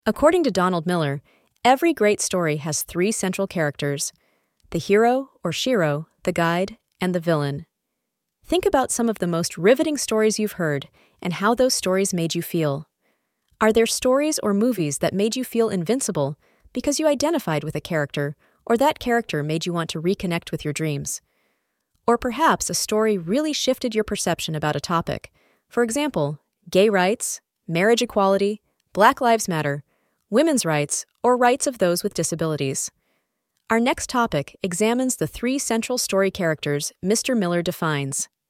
According to Donald Miller, every great story has three central characters: the hero or shiro, the guide, and the villain. Think about some of the most riveting stories you've heard and how those stories made you feel. Are there stories or movies that made you feel invincible because you identified with a character, or that character made you want to reconnect with your dreams? Or perhaps a story really shifted your perception about a topic. For example, gay rights, marriage equality, Black Lives Matter, women's rights, or rights of those with disabilities. Our next topic examines the three central story characters Mr. Miller defines: